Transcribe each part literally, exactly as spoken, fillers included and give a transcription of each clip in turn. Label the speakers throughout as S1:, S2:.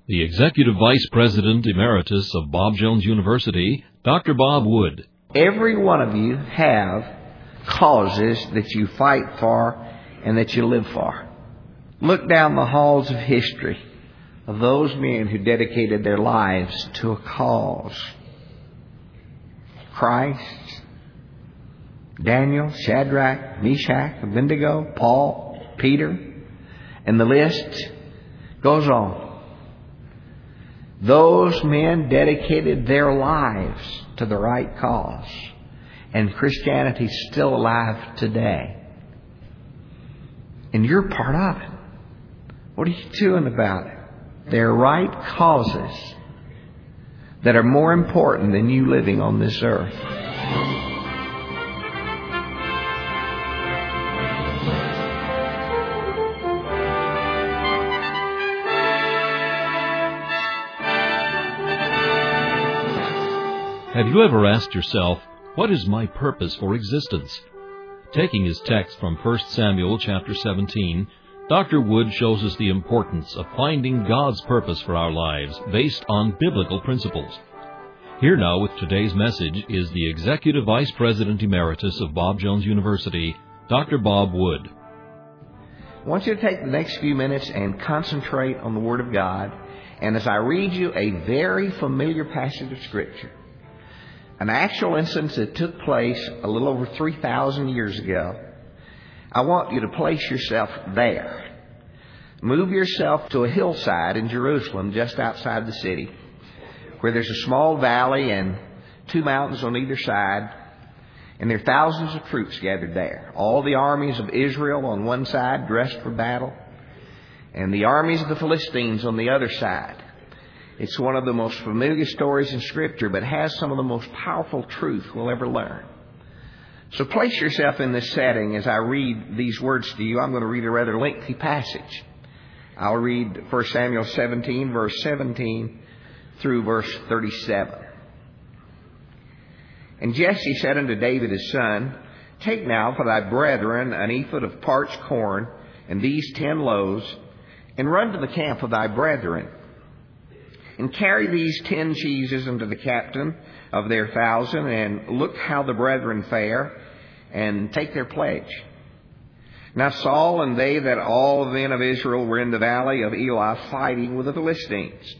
S1: The Executive Vice President Emeritus of Bob Jones University, Doctor Bob Wood.
S2: Every one of you have causes that you fight for and that you live for. Look down the halls of history of those men who dedicated their lives to a cause. Christ, Daniel, Shadrach, Meshach, Abednego, Paul, Peter, and the list goes on. Those men dedicated their lives to the right cause. And Christianity is still alive today. And you're part of it. What are you doing about it? There are right causes that are more important than you living on this earth.
S1: Have you ever asked yourself, what is my purpose for existence? Taking his text from First Samuel chapter seventeen, Doctor Wood shows us the importance of finding God's purpose for our lives based on biblical principles. Here now with today's message is the Executive Vice President Emeritus of Bob Jones University, Doctor Bob Wood.
S2: I want you to take the next few minutes and concentrate on the Word of God. And as I read you a very familiar passage of Scripture, an actual instance that took place a little over three thousand years ago, I want you to place yourself there. Move yourself to a hillside in Jerusalem just outside the city, where there's a small valley and two mountains on either side, and there are thousands of troops gathered there. All the armies of Israel on one side dressed for battle, and the armies of the Philistines on the other side. It's one of the most familiar stories in Scripture, but has some of the most powerful truth we'll ever learn. So place yourself in this setting as I read these words to you. I'm going to read a rather lengthy passage. I'll read First Samuel seventeen, verse seventeen through verse thirty-seven. And Jesse said unto David his son, Take now for thy brethren an ephod of parched corn, and these ten loaves, and run to the camp of thy brethren. And carry these ten cheeses unto the captain of their thousand, and look how the brethren fare, and take their pledge. Now Saul and they that all the men of Israel were in the valley of Elah fighting with the Philistines.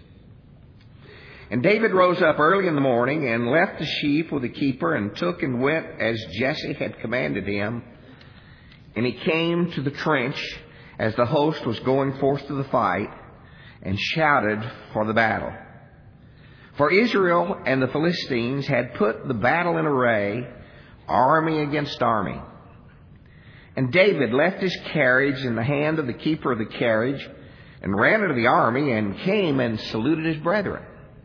S2: And David rose up early in the morning, and left the sheep with the keeper, and took and went as Jesse had commanded him. And he came to the trench as the host was going forth to the fight, and shouted for the battle. For Israel and the Philistines had put the battle in array, army against army. And David left his carriage in the hand of the keeper of the carriage, and ran into the army, and came and saluted his brethren.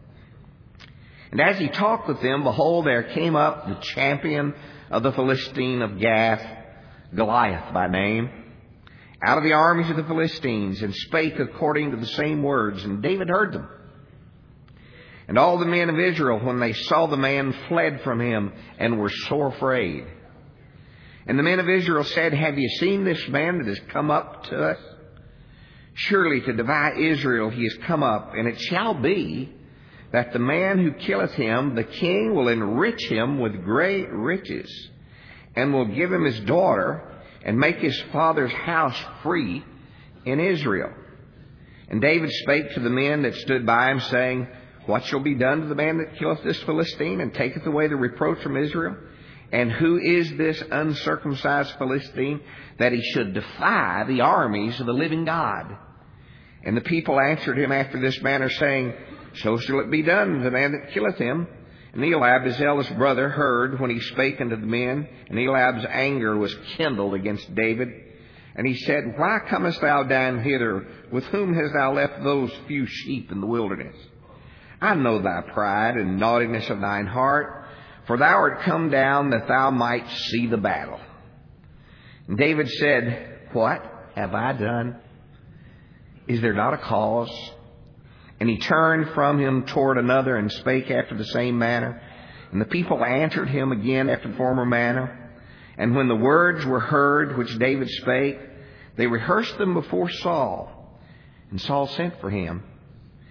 S2: And as he talked with them, behold, there came up the champion of the Philistine of Gath, Goliath by name, out of the armies of the Philistines, and spake according to the same words. And David heard them. And all the men of Israel, when they saw the man, fled from him, and were sore afraid. And the men of Israel said, Have ye seen this man that has come up to us? Surely to divide Israel he has come up. And it shall be that the man who killeth him, the king will enrich him with great riches, and will give him his daughter, and make his father's house free in Israel. And David spake to the men that stood by him, saying, What shall be done to the man that killeth this Philistine, and taketh away the reproach from Israel? And who is this uncircumcised Philistine, that he should defy the armies of the living God? And the people answered him after this manner, saying, So shall it be done to the man that killeth him. And Eliab, his eldest brother, heard when he spake unto the men, and Eliab's anger was kindled against David. And he said, Why comest thou down hither? With whom hast thou left those few sheep in the wilderness? I know thy pride and naughtiness of thine heart, for thou art come down that thou might see the battle. And David said, What have I done? Is there not a cause? And he turned from him toward another, and spake after the same manner. And the people answered him again after the former manner. And when the words were heard which David spake, they rehearsed them before Saul. And Saul sent for him.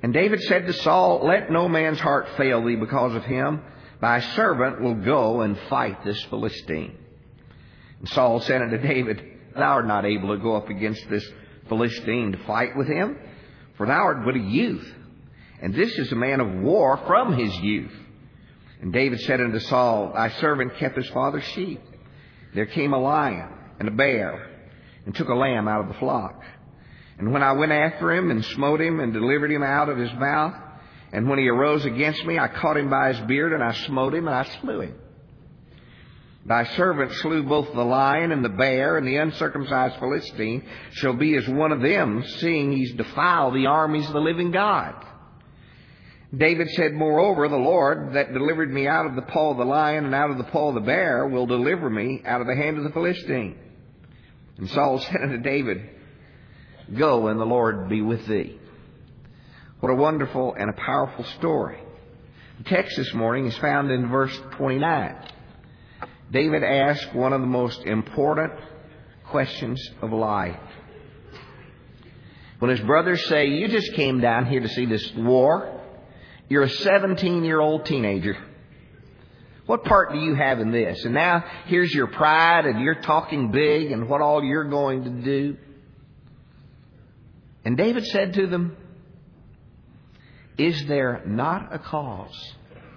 S2: And David said to Saul, let no man's heart fail thee because of him. Thy servant will go and fight this Philistine. And Saul said unto David, thou art not able to go up against this Philistine to fight with him, for thou art but a youth, and this is a man of war from his youth. And David said unto Saul, thy servant kept his father's sheep. There came a lion and a bear, and took a lamb out of the flock. And when I went after him, and smote him, and delivered him out of his mouth, and when he arose against me, I caught him by his beard, and I smote him, and I slew him. Thy servant slew both the lion and the bear, and the uncircumcised Philistine shall be as one of them, seeing he's defiled the armies of the living God. David said, moreover, the Lord that delivered me out of the paw of the lion and out of the paw of the bear will deliver me out of the hand of the Philistine. And Saul said unto David, go, and the Lord be with thee. What a wonderful and a powerful story. The text this morning is found in verse twenty-nine. David asked one of the most important questions of life. When his brothers say, you just came down here to see this war, you're a seventeen-year-old teenager. What part do you have in this? And now here's your pride, and you're talking big and what all you're going to do. And David said to them, is there not a cause?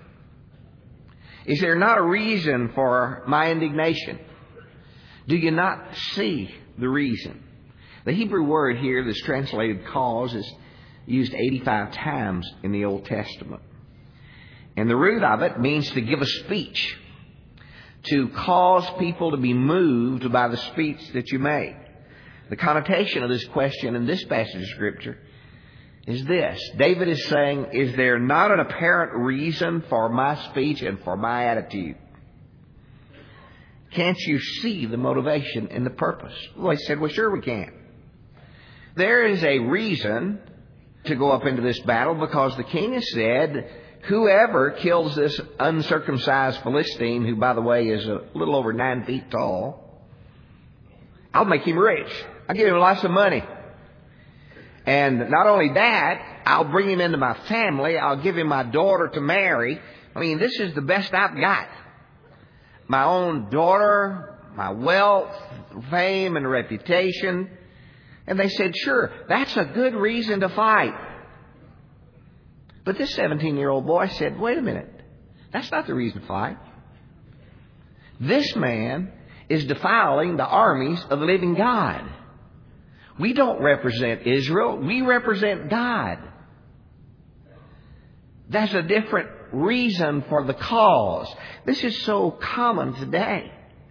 S2: Is there not a reason for my indignation? Do you not see the reason? The Hebrew word here that's translated cause is used eighty-five times in the Old Testament. And the root of it means to give a speech, to cause people to be moved by the speech that you make. The connotation of this question in this passage of Scripture is this. David is saying, is there not an apparent reason for my speech and for my attitude? Can't you see the motivation and the purpose? Well, he said, well, sure we can. There is a reason to go up into this battle because the king has said, whoever kills this uncircumcised Philistine, who, by the way, is a little over nine feet tall, I'll make him rich. I'll give him lots of money. And not only that, I'll bring him into my family. I'll give him my daughter to marry. I mean, this is the best I've got. My own daughter, my wealth, fame, and reputation. And they said, sure, that's a good reason to fight. But this seventeen-year-old boy said, wait a minute. That's not the reason to fight. This man is defiling the armies of the living God. We don't represent Israel. We represent God. That's a different reason for the cause. This is so common today.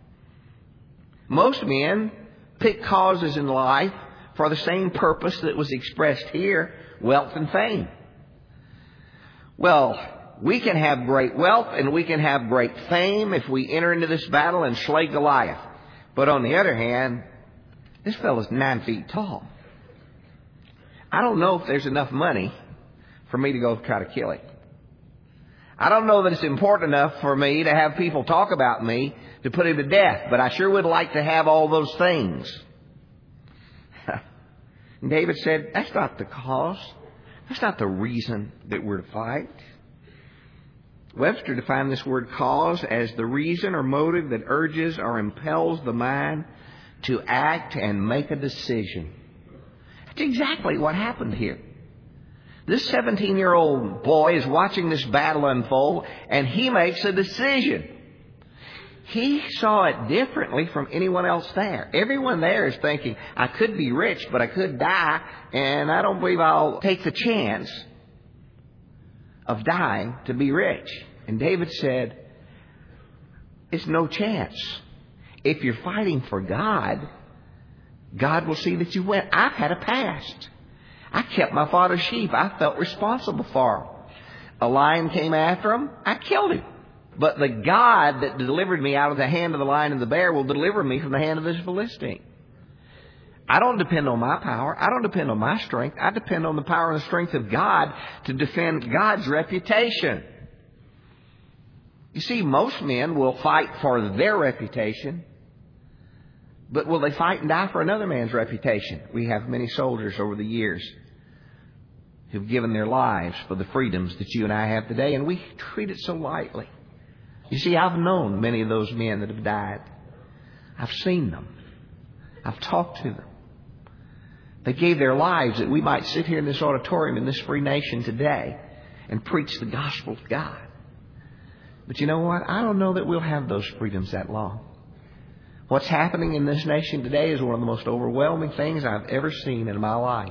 S2: Most men pick causes in life for the same purpose that was expressed here, wealth and fame. Well, we can have great wealth and we can have great fame if we enter into this battle and slay Goliath. But on the other hand, this fellow's nine feet tall. I don't know if there's enough money for me to go try to kill him. I don't know that it's important enough for me to have people talk about me to put him to death, but I sure would like to have all those things. And David said, that's not the cause. That's not the reason that we're to fight. Webster defined this word cause as the reason or motive that urges or impels the mind to act and make a decision. That's exactly what happened here. This seventeen-year-old boy is watching this battle unfold, and he makes a decision. He saw it differently from anyone else there. Everyone there is thinking, I could be rich, but I could die, and I don't believe I'll take the chance of dying to be rich. And David said, it's no chance. If you're fighting for God, God will see that you win. I've had a past. I kept my father's sheep. I felt responsible for them. A lion came after him. I killed him. But the God that delivered me out of the hand of the lion and the bear will deliver me from the hand of this Philistine. I don't depend on my power. I don't depend on my strength. I depend on the power and the strength of God to defend God's reputation. You see, most men will fight for their reputation, but will they fight and die for another man's reputation? We have many soldiers over the years who've given their lives for the freedoms that you and I have today, and we treat it so lightly. You see, I've known many of those men that have died. I've seen them. I've talked to them. They gave their lives that we might sit here in this auditorium in this free nation today and preach the gospel of God. But you know what? I don't know that we'll have those freedoms that long. What's happening in this nation today is one of the most overwhelming things I've ever seen in my life.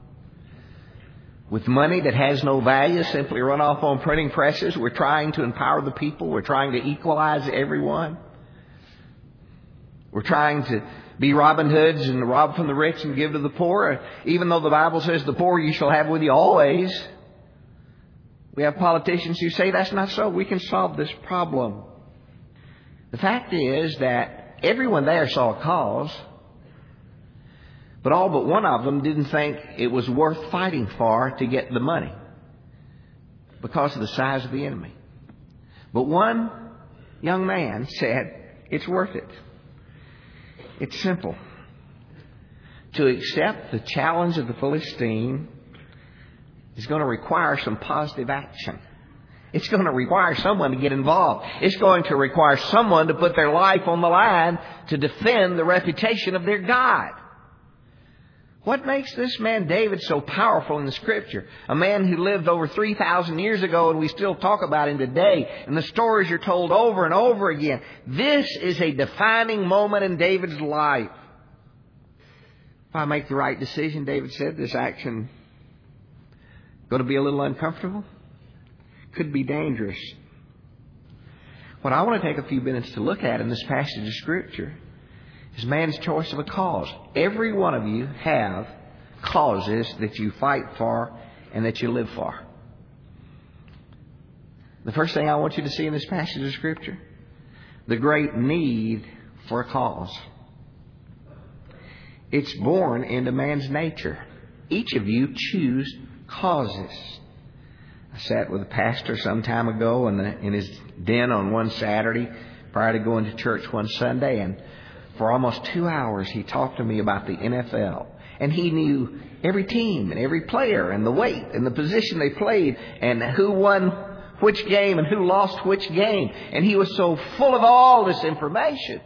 S2: With money that has no value, simply run off on printing presses, we're trying to empower the people. We're trying to equalize everyone. We're trying to be Robin Hoods and rob from the rich and give to the poor, even though the Bible says the poor you shall have with you always. We have politicians who say that's not so. We can solve this problem. The fact is that everyone there saw a cause, but all but one of them didn't think it was worth fighting for to get the money because of the size of the enemy. But one young man said, it's worth it. It's simple. To accept the challenge of the Philistine is going to require some positive action. It's going to require someone to get involved. It's going to require someone to put their life on the line to defend the reputation of their God. What makes this man David so powerful in the Scripture? A man who lived over three thousand years ago, and we still talk about him today. And the stories are told over and over again. This is a defining moment in David's life. If I make the right decision, David said, this action going to be a little uncomfortable. Could be dangerous. What I want to take a few minutes to look at in this passage of Scripture is man's choice of a cause. Every one of you have causes that you fight for and that you live for. The first thing I want you to see in this passage of Scripture, the great need for a cause. It's born into man's nature. Each of you choose causes. I sat with a pastor some time ago in, the, in his den on one Saturday prior to going to church one Sunday, and for almost two hours he talked to me about the N F L. And he knew every team and every player and the weight and the position they played and who won which game and who lost which game. And he was so full of all this information.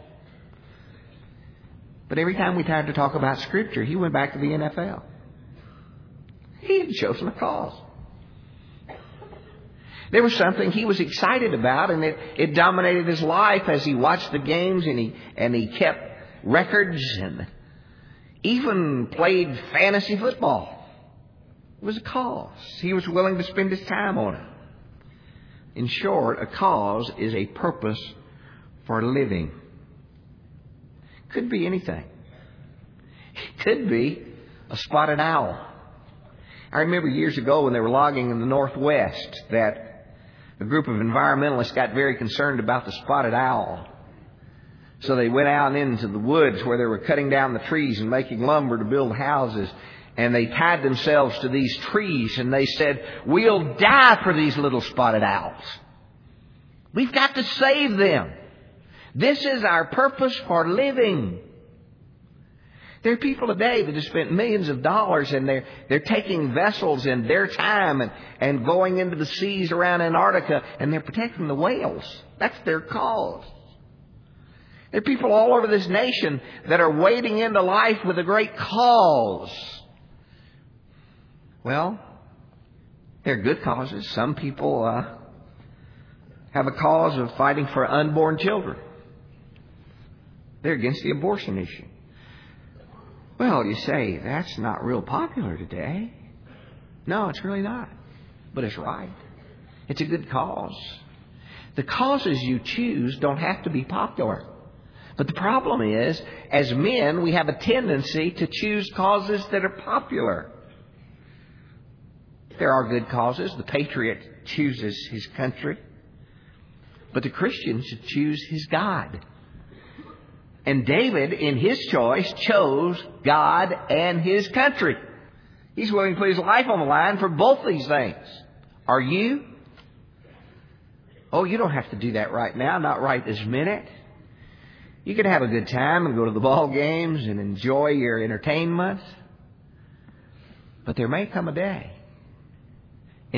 S2: But every time we tried to talk about Scripture, he went back to the N F L. He had chosen a cause. There was something he was excited about, and it, it dominated his life as he watched the games, and he and he kept records and even played fantasy football. It was a cause. He was willing to spend his time on it. In short, a cause is a purpose for living. Could be anything. It could be a spotted owl. I remember years ago when they were logging in the Northwest that a group of environmentalists got very concerned about the spotted owl. So they went out into the woods where they were cutting down the trees and making lumber to build houses. And they tied themselves to these trees and they said, we'll die for these little spotted owls. We've got to save them. This is our purpose for living. There are people today that have spent millions of dollars and they're, they're taking vessels and their time and, and going into the seas around Antarctica and they're protecting the whales. That's their cause. There are people all over this nation that are wading into life with a great cause. Well, they're good causes. Some people uh, have a cause of fighting for unborn children. They're against the abortion issue. Well, you say, that's not real popular today. No, it's really not. But it's right. It's a good cause. The causes you choose don't have to be popular. But the problem is, as men, we have a tendency to choose causes that are popular. There are good causes. The patriot chooses his country. But the Christian should choose his God. And David, in his choice, chose God and his country. He's willing to put his life on the line for both these things. Are you? Oh, you don't have to do that right now, not right this minute. You can have a good time and go to the ball games and enjoy your entertainment. But there may come a day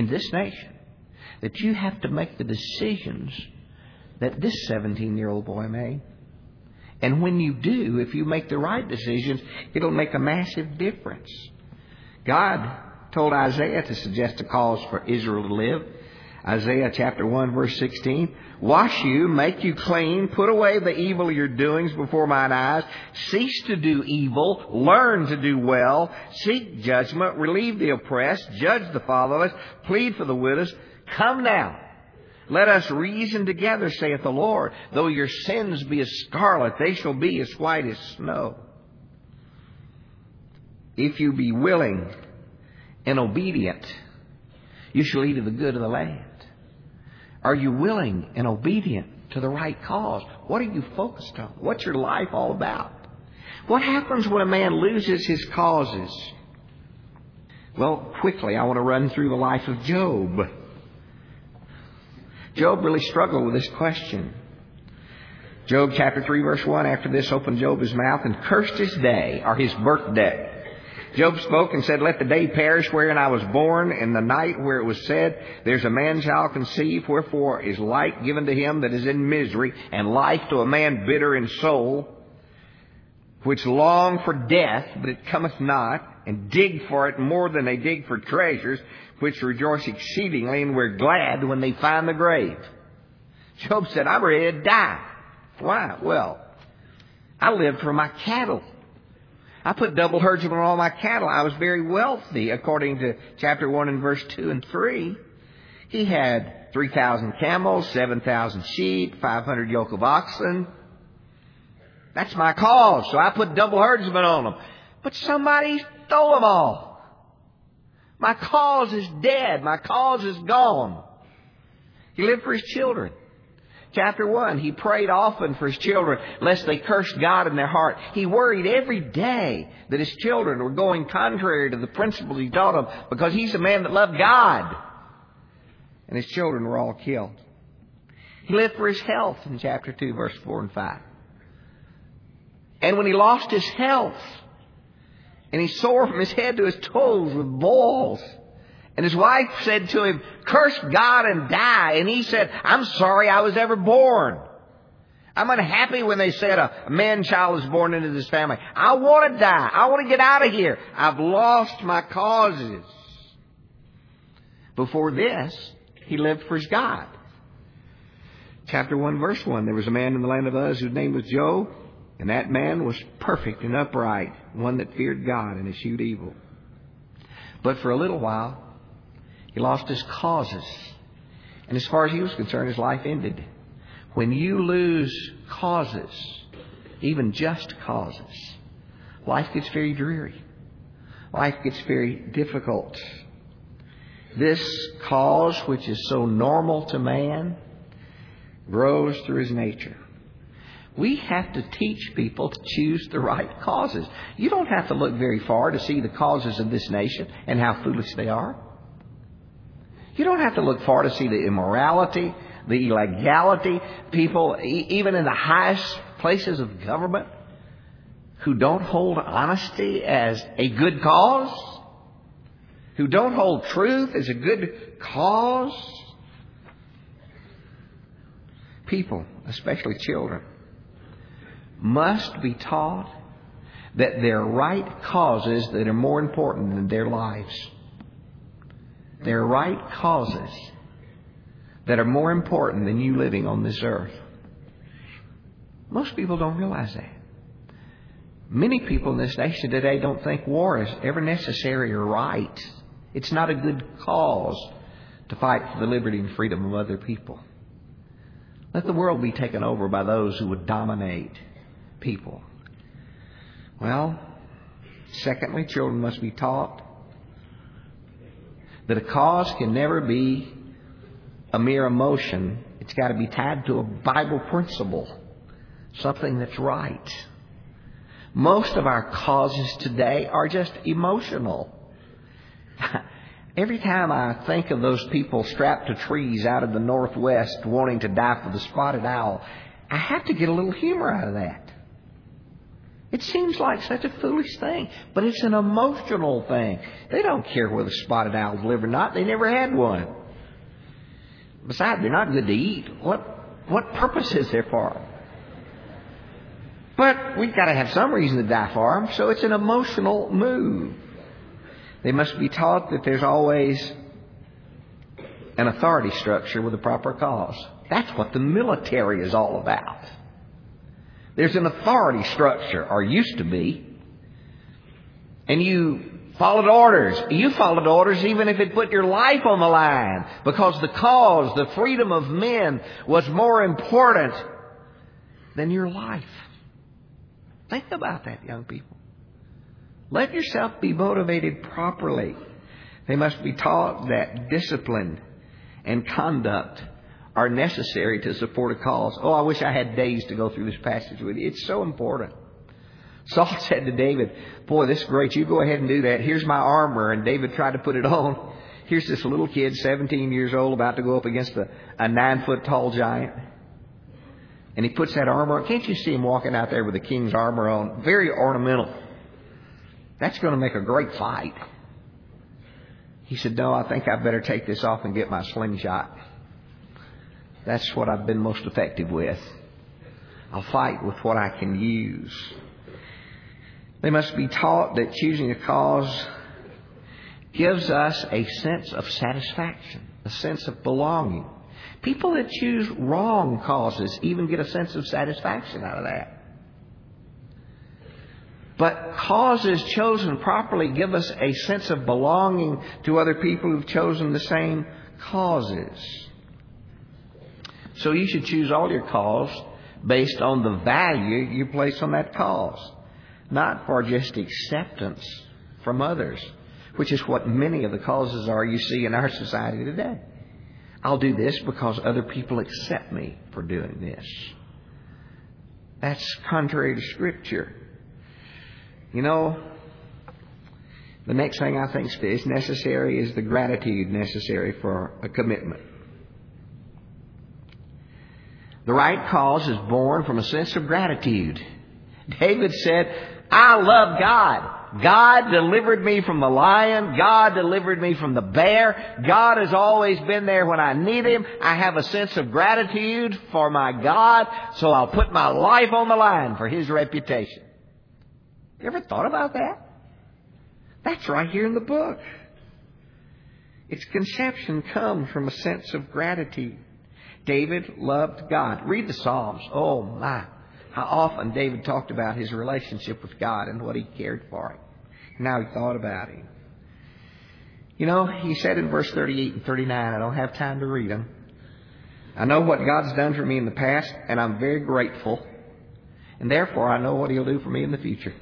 S2: in this nation that you have to make the decisions that this seventeen-year-old boy made. And when you do, if you make the right decisions, it'll make a massive difference. God told Isaiah to suggest a cause for Israel to live. Isaiah chapter one, verse sixteen. Wash you, make you clean, put away the evil of your doings before mine eyes. Cease to do evil, learn to do well, seek judgment, relieve the oppressed, judge the fatherless, plead for the widows. Come now, let us reason together, saith the Lord. Though your sins be as scarlet, they shall be as white as snow. If you be willing and obedient, you shall eat of the good of the land. Are you willing and obedient to the right cause? What are you focused on? What's your life all about? What happens when a man loses his causes? Well, quickly, I want to run through the life of Job. Job really struggled with this question. Job chapter three, verse one, after this opened Job his mouth and cursed his day, or his birthday. Job spoke and said, let the day perish wherein I was born, and the night where it was said, there's a man shall conceive, wherefore is light given to him that is in misery, and life to a man bitter in soul, which long for death, but it cometh not, and dig for it more than they dig for treasures, which rejoice exceedingly, and we're glad when they find the grave. Job said, I'm ready to die. Why? Well, I lived for my cattle. I put double herdsmen on all my cattle. I was very wealthy, according to chapter one and verse two and three. He had three thousand camels, seven thousand sheep, five hundred yoke of oxen. That's my cause, so I put double herdsmen on them. But somebody stole them all. My cause is dead. My cause is gone. He lived for his children. Chapter one, he prayed often for his children, lest they cursed God in their heart. He worried every day that his children were going contrary to the principles he taught them, because he's a man that loved God. And his children were all killed. He lived for his health in chapter two, verse four and five. And when he lost his health, and he sore from his head to his toes with boils, and his wife said to him, curse God and die. And he said, I'm sorry I was ever born. I'm unhappy when they said a man-child is born into this family. I want to die. I want to get out of here. I've lost my causes. Before this, he lived for his God. Chapter one, verse one, there was a man in the land of Uz whose name was Job, and that man was perfect and upright, one that feared God and eschewed evil. But for a little while, he lost his causes. And as far as he was concerned, his life ended. When you lose causes, even just causes, life gets very dreary. Life gets very difficult. This cause, which is so normal to man, grows through his nature. We have to teach people to choose the right causes. You don't have to look very far to see the causes of this nation and how foolish they are. You don't have to look far to see the immorality, the illegality, people, e- even in the highest places of government, who don't hold honesty as a good cause, who don't hold truth as a good cause. People, especially children, must be taught that there are right causes that are more important than their lives. There are right causes that are more important than you living on this earth. Most people don't realize that. Many people in this nation today don't think war is ever necessary or right. It's not a good cause to fight for the liberty and freedom of other people. Let the world be taken over by those who would dominate people. Well, secondly, children must be taught that a cause can never be a mere emotion. It's got to be tied to a Bible principle, something that's right. Most of our causes today are just emotional. Every time I think of those people strapped to trees out of the Northwest wanting to die for the spotted owl, I have to get a little humor out of that. It seems like such a foolish thing, but it's an emotional thing. They don't care whether spotted owls live or not. They never had one. Besides, they're not good to eat. What what purpose is there for them? But we've got to have some reason to die for them, so it's an emotional move. They must be taught that there's always an authority structure with a proper cause. That's what the military is all about. There's an authority structure, or used to be. And you followed orders. You followed orders even if it put your life on the line, because the cause, the freedom of men, was more important than your life. Think about that, young people. Let yourself be motivated properly. They must be taught that discipline and conduct are necessary to support a cause. Oh, I wish I had days to go through this passage with you. It's so important. Saul said to David, boy, this is great. You go ahead and do that. Here's my armor. And David tried to put it on. Here's this little kid, seventeen years old, about to go up against a, a nine-foot-tall giant. And he puts that armor on. Can't you see him walking out there with the king's armor on? Very ornamental. That's going to make a great fight. He said, no, I think I better take this off and get my slingshot. That's what I've been most effective with. I'll fight with what I can use. They must be taught that choosing a cause gives us a sense of satisfaction, a sense of belonging. People that choose wrong causes even get a sense of satisfaction out of that. But causes chosen properly give us a sense of belonging to other people who've chosen the same causes. So you should choose all your cause based on the value you place on that cause, not for just acceptance from others, which is what many of the causes are you see in our society today. I'll do this because other people accept me for doing this. That's contrary to Scripture. You know, the next thing I think is necessary is the gratitude necessary for a commitment. The right cause is born from a sense of gratitude. David said, I love God. God delivered me from the lion. God delivered me from the bear. God has always been there when I need Him. I have a sense of gratitude for my God, so I'll put my life on the line for His reputation. You ever thought about that? That's right here in the book. Its conception comes from a sense of gratitude. David loved God. Read the Psalms. Oh my. How often David talked about his relationship with God and what he cared for him. And how he thought about Him. You know, he said in verse thirty-eight and thirty-nine, I don't have time to read them. I know what God's done for me in the past, and I'm very grateful. And therefore, I know what He'll do for me in the future.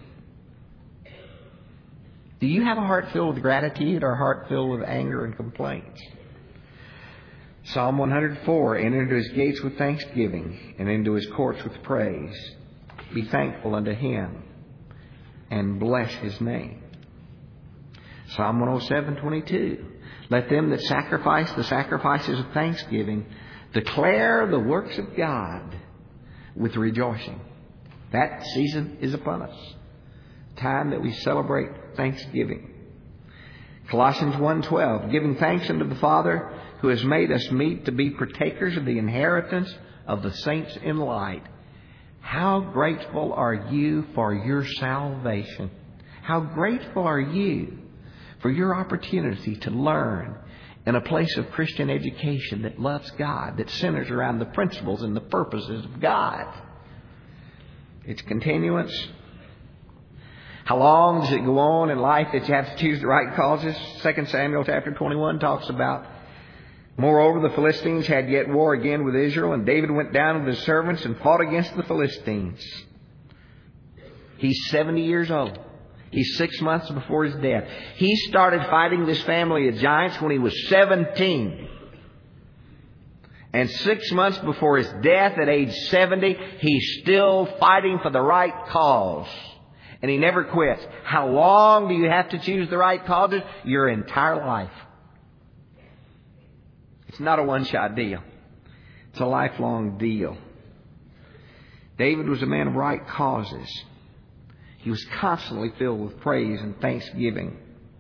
S2: Do you have a heart filled with gratitude or a heart filled with anger and complaints? Psalm one hundred four, enter into His gates with thanksgiving and into His courts with praise. Be thankful unto Him and bless His name. Psalm one oh seven, twenty-two, let them that sacrifice the sacrifices of thanksgiving declare the works of God with rejoicing. That season is upon us. Time that we celebrate Thanksgiving. Colossians one twelve, giving thanks unto the Father who has made us meet to be partakers of the inheritance of the saints in light. How grateful are you for your salvation? How grateful are you for your opportunity to learn in a place of Christian education that loves God, that centers around the principles and the purposes of God? Its continuance. How long does it go on in life that you have to choose the right causes? Second Samuel chapter twenty-one talks about, moreover, the Philistines had yet war again with Israel, and David went down with his servants and fought against the Philistines. He's seventy years old. He's six months before his death. He started fighting this family of giants when he was seventeen. And six months before his death at age seventy, he's still fighting for the right cause. And he never quits. How long do you have to choose the right causes? Your entire life. It's not a one-shot deal. It's a lifelong deal. David was a man of right causes. He was constantly filled with praise and thanksgiving.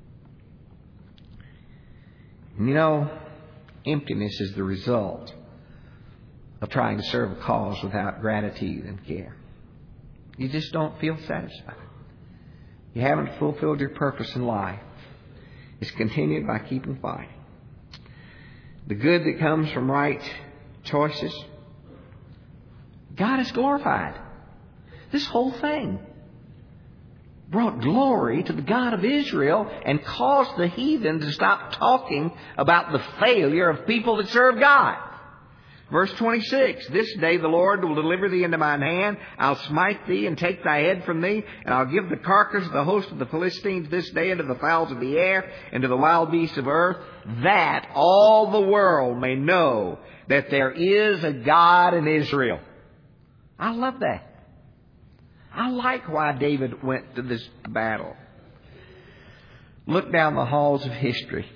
S2: And you know, emptiness is the result of trying to serve a cause without gratitude and care. You just don't feel satisfied. You haven't fulfilled your purpose in life. It's continued by keeping fighting. The good that comes from right choices, God is glorified. This whole thing brought glory to the God of Israel and caused the heathen to stop talking about the failure of people that serve God. Verse twenty-six, this day the Lord will deliver thee into mine hand. I'll smite thee and take thy head from thee, and I'll give the carcass of the host of the Philistines this day unto the fowls of the air and to the wild beasts of earth, that all the world may know that there is a God in Israel. I love that. I like why David went to this battle. Look down the halls of history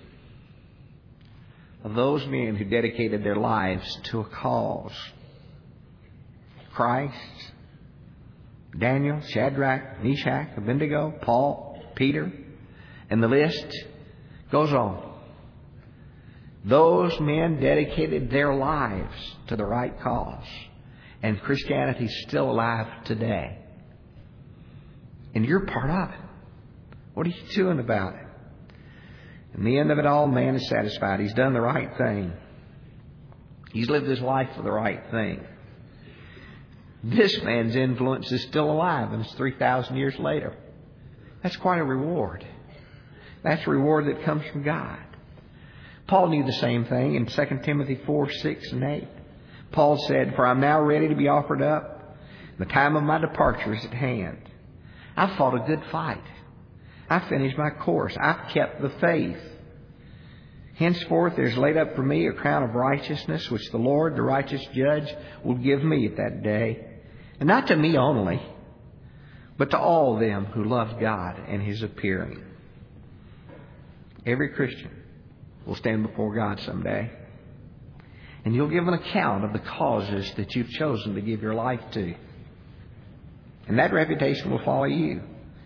S2: of those men who dedicated their lives to a cause. Christ, Daniel, Shadrach, Meshach, Abednego, Paul, Peter, and the list goes on. Those men dedicated their lives to the right cause. And Christianity is still alive today. And you're part of it. What are you doing about it? In the end of it all, man is satisfied. He's done the right thing. He's lived his life for the right thing. This man's influence is still alive, and it's three thousand years later. That's quite a reward. That's a reward that comes from God. Paul knew the same thing in Second Timothy four, six, and eight. Paul said, "For I'm now ready to be offered up. The time of my departure is at hand. I've fought a good fight. I've finished my course. I've kept the faith. Henceforth there's laid up for me a crown of righteousness, which the Lord, the righteous judge, will give me at that day. And not to me only, but to all them who love God and His appearing." Every Christian will stand before God someday. And you'll give an account of the causes that you've chosen to give your life to. And that reputation will follow you.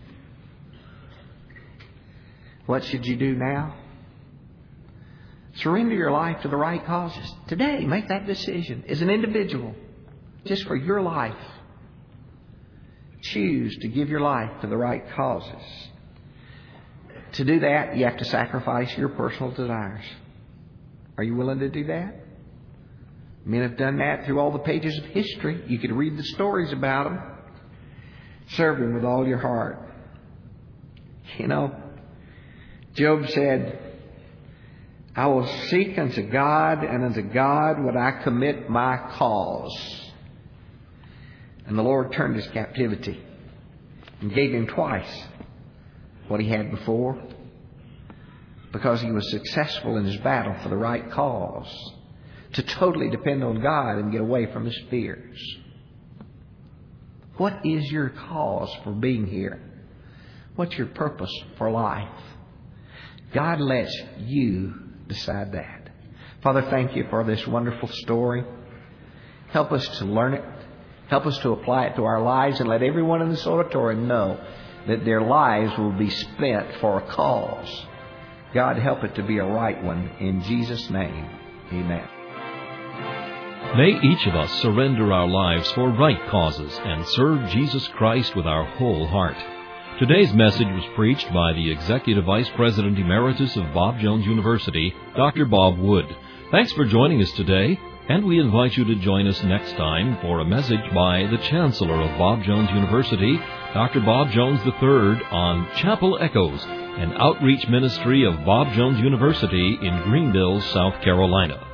S2: What should you do now? Surrender your life to the right causes. Today, make that decision as an individual, just for your life. Choose to give your life to the right causes. To do that, you have to sacrifice your personal desires. Are you willing to do that? Men have done that through all the pages of history. You could read the stories about them. Serve Him with all your heart. You know, Job said, "I will seek unto God, and unto God would I commit my cause." And the Lord turned his captivity and gave him twice what he had before, because he was successful in his battle for the right cause, to totally depend on God and get away from his fears. What is your cause for being here? What's your purpose for life? God lets you decide that. Father, thank you for this wonderful story. Help us to learn it. Help us to apply it to our lives, and let everyone in this auditorium know that their lives will be spent for a cause. God, help it to be a right one. In Jesus' name, amen.
S1: May each of us surrender our lives for right causes and serve Jesus Christ with our whole heart. Today's message was preached by the Executive Vice President Emeritus of Bob Jones University, Doctor Bob Wood. Thanks for joining us today, and we invite you to join us next time for a message by the Chancellor of Bob Jones University, Doctor Bob Jones the third, on Chapel Echoes, an outreach ministry of Bob Jones University in Greenville, South Carolina.